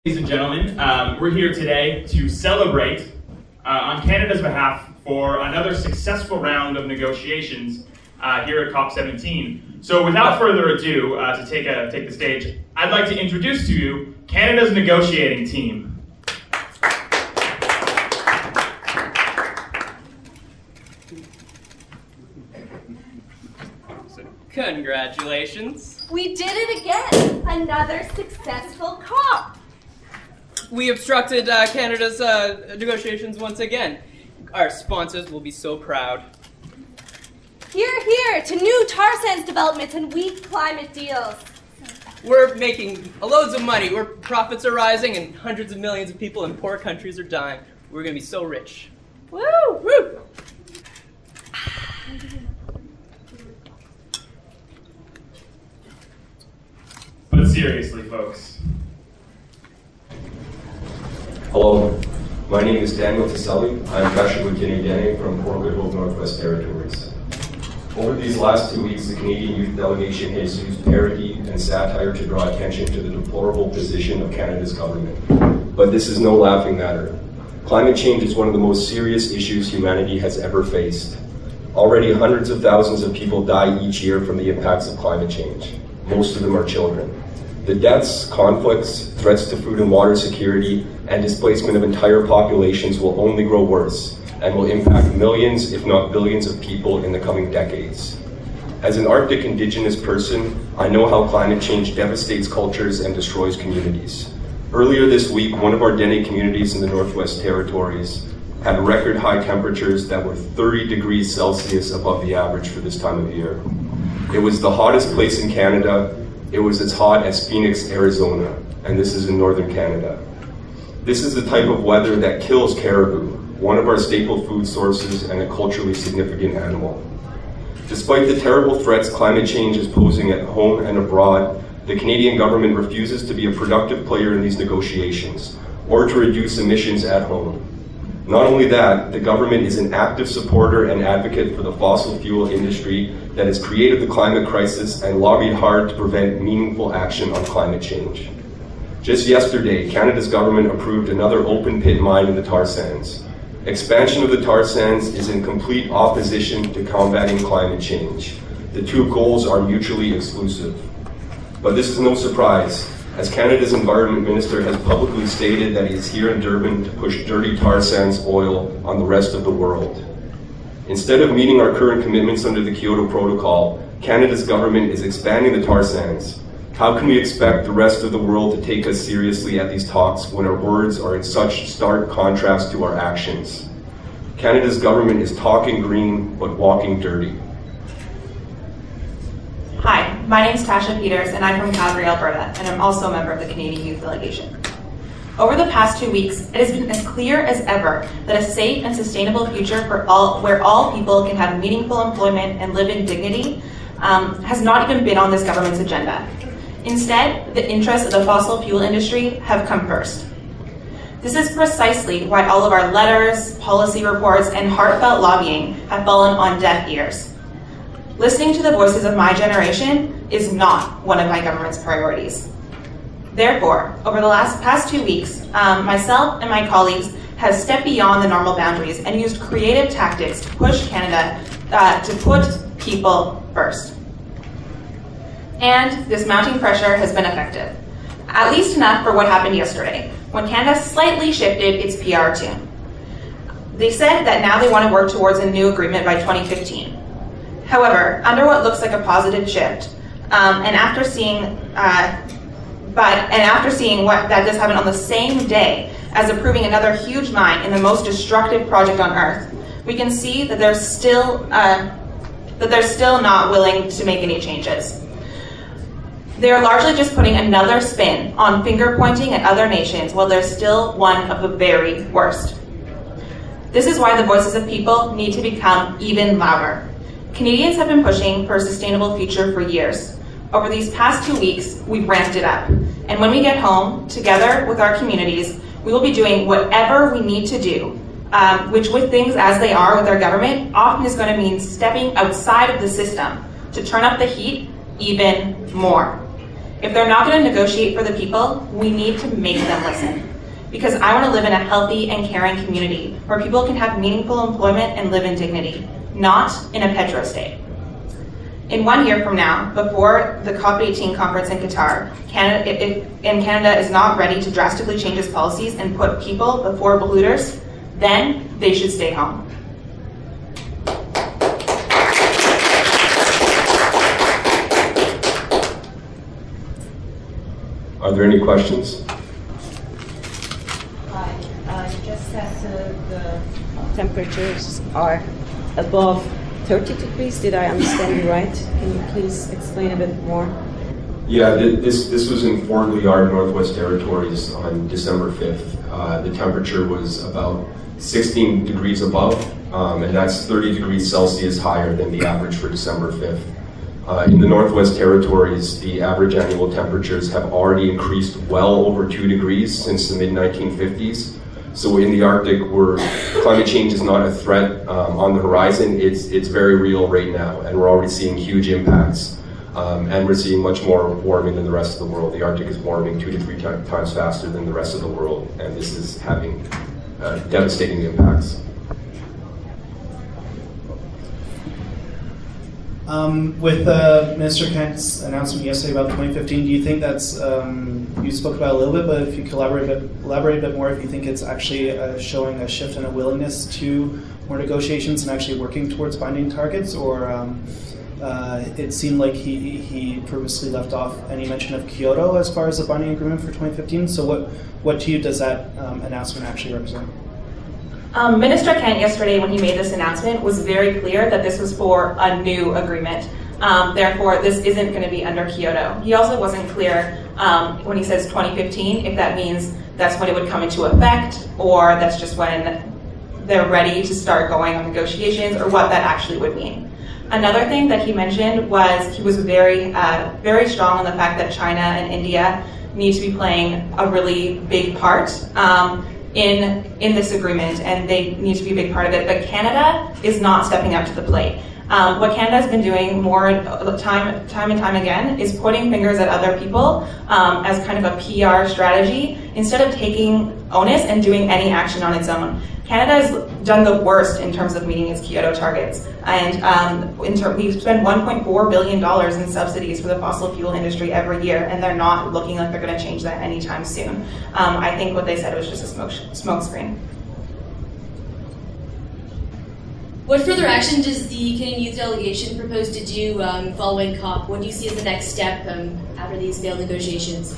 Ladies and gentlemen, we're here today to celebrate on Canada's behalf for another successful round of negotiations here at COP17. So without further ado, to take the stage, I'd like to introduce to you Canada's negotiating team. Congratulations. We did it again! Another successful COP! We obstructed Canada's negotiations once again. Our sponsors will be so proud. Hear, hear to new tar sands developments and weak climate deals. We're making loads of money. Our profits are rising and hundreds of millions of people in poor countries are dying. We're going to be so rich. Woo! Woo! But seriously, folks. Hello, my name is Daniel Taselli. I'm Kasha Guinea from Port Goodhope, Northwest Territories. Over these last 2 weeks, the Canadian Youth Delegation has used parody and satire to draw attention to the deplorable position of Canada's government. But this is no laughing matter. Climate change is one of the most serious issues humanity has ever faced. Already hundreds of thousands of people die each year from the impacts of climate change. Most of them are children. The deaths, conflicts, threats to food and water security, and displacement of entire populations will only grow worse and will impact millions, if not billions, of people in the coming decades. As an Arctic Indigenous person, I know how climate change devastates cultures and destroys communities. Earlier this week, one of our Dene communities in the Northwest Territories had record high temperatures that were 30 degrees Celsius above the average for this time of year. It was the hottest place in Canada. It was as hot as Phoenix, Arizona, and this is in northern Canada. This is the type of weather that kills caribou, one of our staple food sources and a culturally significant animal. Despite the terrible threats climate change is posing at home and abroad, the Canadian government refuses to be a productive player in these negotiations or to reduce emissions at home. Not only that, the government is an active supporter and advocate for the fossil fuel industry that has created the climate crisis and lobbied hard to prevent meaningful action on climate change. Just yesterday, Canada's government approved another open pit mine in the tar sands. Expansion of the tar sands is in complete opposition to combating climate change. The two goals are mutually exclusive. But this is no surprise, as Canada's Environment Minister has publicly stated that he is here in Durban to push dirty tar sands oil on the rest of the world. Instead of meeting our current commitments under the Kyoto Protocol, Canada's government is expanding the tar sands. How can we expect the rest of the world to take us seriously at these talks when our words are in such stark contrast to our actions? Canada's government is talking green, but walking dirty. Hi, my name is Tasha Peters, and I'm from Calgary, Alberta, and I'm also a member of the Canadian Youth Delegation. Over the past 2 weeks, it has been as clear as ever that a safe and sustainable future for where all people can have meaningful employment and live in dignity has not even been on this government's agenda. Instead, the interests of the fossil fuel industry have come first. This is precisely why all of our letters, policy reports, and heartfelt lobbying have fallen on deaf ears. Listening to the voices of my generation is not one of my government's priorities. Therefore, over the past 2 weeks, myself and my colleagues have stepped beyond the normal boundaries and used creative tactics to push Canada to put people first. And this mounting pressure has been effective, at least enough for what happened yesterday, when Canada slightly shifted its PR tune. They said that now they want to work towards a new agreement by 2015. However, under what looks like a positive shift, and after seeing what that does happen on the same day as approving another huge mine in the most destructive project on Earth, we can see that they're still not willing to make any changes. They are largely just putting another spin on finger pointing at other nations while they're still one of the very worst. This is why the voices of people need to become even louder. Canadians have been pushing for a sustainable future for years. Over these past 2 weeks, we've ramped it up. And when we get home, together with our communities, we will be doing whatever we need to do, which with things as they are with our government, often is going to mean stepping outside of the system to turn up the heat even more. If they're not going to negotiate for the people, we need to make them listen. Because I want to live in a healthy and caring community where people can have meaningful employment and live in dignity, not in a petro-state. In 1 year from now, before the COP18 conference in Qatar, Canada is not ready to drastically change its policies and put people before polluters, then they should stay home. Are there any questions? Just as the temperatures are above 30 degrees, did I understand you right? Can you please explain a bit more? Yeah, this was in Fort Liard, Northwest Territories on December 5th. The temperature was about 16 degrees above, and that's 30 degrees Celsius higher than the average for December 5th. In the Northwest Territories, the average annual temperatures have already increased well over 2 degrees since the mid-1950s. So in the Arctic, where climate change is not a threat on the horizon, it's very real right now, and we're already seeing huge impacts. And we're seeing much more warming than the rest of the world. The Arctic is warming 2 to 3 times faster than the rest of the world, and this is having devastating impacts. With Minister Kent's announcement yesterday about 2015, do you think that's, you spoke about it a little bit, but if you elaborate a bit more, if you think it's actually showing a shift in a willingness to more negotiations and actually working towards binding targets, or it seemed like he purposely left off any mention of Kyoto as far as the binding agreement for 2015. So what to you does that announcement actually represent? Minister Kent yesterday, when he made this announcement, was very clear that this was for a new agreement. Therefore, this isn't going to be under Kyoto. He also wasn't clear when he says 2015, if that means that's when it would come into effect, or that's just when they're ready to start going on negotiations, or what that actually would mean. Another thing that he mentioned was he was very, very strong on the fact that China and India need to be playing a really big part in this agreement, and they need to be a big part of it. But Canada is not stepping up to the plate. What Canada has been doing more time and time again is pointing fingers at other people as kind of a PR strategy instead of taking onus and doing any action on its own. Canada has done the worst in terms of meeting its Kyoto targets, and we've spent $1.4 billion in subsidies for the fossil fuel industry every year, and they're not looking like they're going to change that anytime soon. I think what they said was just a smoke screen. What further action does the Canadian Youth Delegation propose to do following COP? What do you see as the next step after these failed negotiations?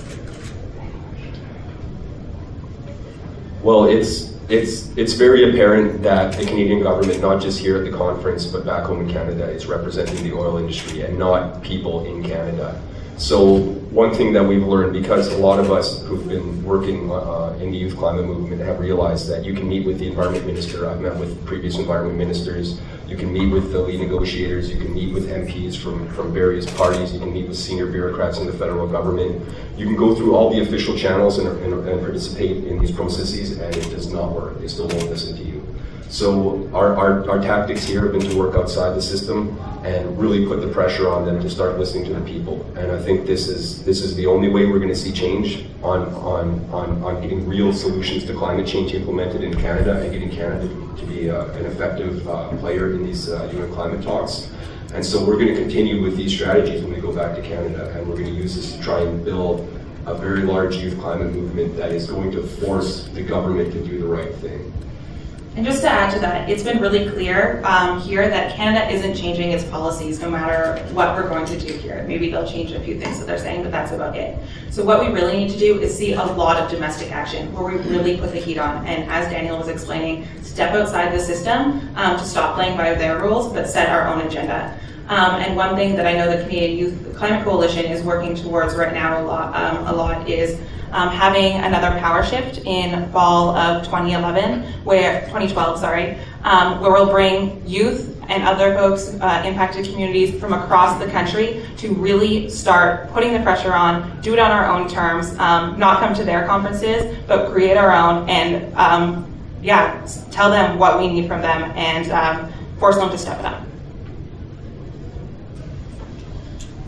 Well, it's very apparent that the Canadian government, not just here at the conference, but back home in Canada, is representing the oil industry and not people in Canada. So one thing that we've learned, because a lot of us who've been working in the youth climate movement have realized that you can meet with the environment minister. I've met with previous environment ministers. You can meet with the lead negotiators. You can meet with MPs from various parties. You can meet with senior bureaucrats in the federal government. You can go through all the official channels and participate in these processes, and it does not work. They still won't listen to you. So our tactics here have been to work outside the system and really put the pressure on them to start listening to the people. And I think this is the only way we're going to see change on getting real solutions to climate change implemented in Canada and getting Canada to be an effective player in these UN climate talks. And so we're going to continue with these strategies when we go back to Canada, and we're going to use this to try and build a very large youth climate movement that is going to force the government to do the right thing. And just to add to that, it's been really clear here that Canada isn't changing its policies no matter what we're going to do here. Maybe they'll change a few things that they're saying, but that's about it. So what we really need to do is see a lot of domestic action where we really put the heat on, and as Daniel was explaining, step outside the system to stop playing by their rules, but set our own agenda. And one thing that I know the Canadian Youth Climate Coalition is working towards right now a lot is having another power shift in fall of 2012, where we'll bring youth and other folks, impacted communities from across the country to really start putting the pressure on, do it on our own terms, not come to their conferences, but create our own and tell them what we need from them and force them to step it up.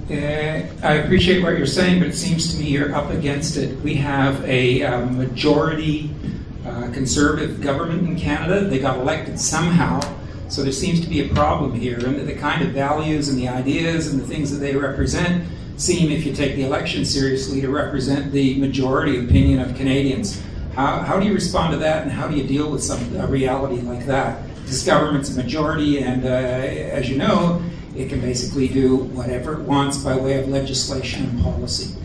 I appreciate what you're saying, but it seems to me you're up against it. We have a majority conservative government in Canada. They got elected somehow, so there seems to be a problem here. And the kind of values and the ideas and the things that they represent seem, if you take the election seriously, to represent the majority opinion of Canadians. How do you respond to that, and how do you deal with a reality like that? This government's a majority, and as you know, it can basically do whatever it wants by way of legislation and policy.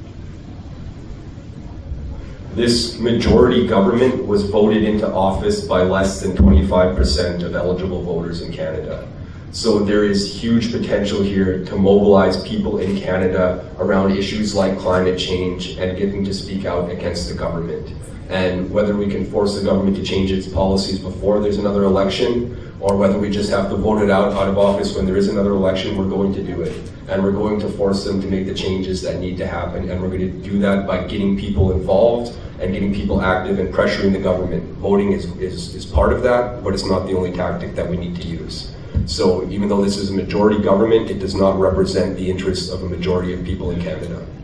This majority government was voted into office by less than 25% of eligible voters in Canada. So there is huge potential here to mobilize people in Canada around issues like climate change and get them to speak out against the government. And whether we can force the government to change its policies before there's another election, or whether we just have to vote it out of office when there is another election, we're going to do it. And we're going to force them to make the changes that need to happen. And we're going to do that by getting people involved and getting people active and pressuring the government. Voting is part of that, but it's not the only tactic that we need to use. So even though this is a majority government, it does not represent the interests of a majority of people in Canada.